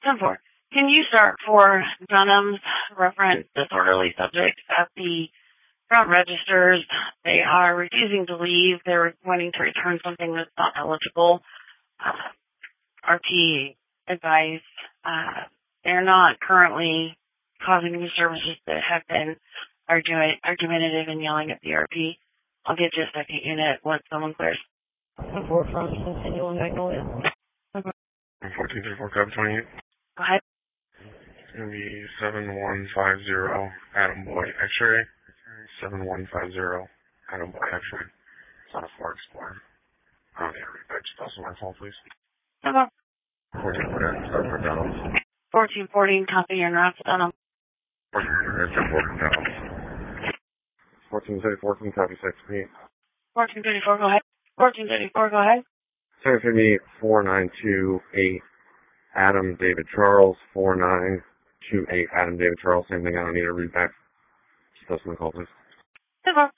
10-4. Can you start for Dunham's reference disorderly subject at the front registers? They are refusing to leave. They're wanting to return something that's not eligible. RT advice. They're not currently causing any services that have been argumentative and yelling at the RP. I'll get you a second unit once someone clears. 4 from continuing Magnolia. 1434, Cub 28. Go ahead. It's going to be 7150 Adam Boy X-ray. 7150 Adam Boy X-ray. It's on a Ford Explorer. I don't need a read, just also my phone, please. 1414, Dunham. 1414, copy your route, Dunham. 1414, Dunham. 1434, copy 6P. 1434, go ahead. 1434, go ahead. 758 Adam David Charles. 4928 Adam David Charles. Same thing, I don't need a read back. Just listen to the call, please.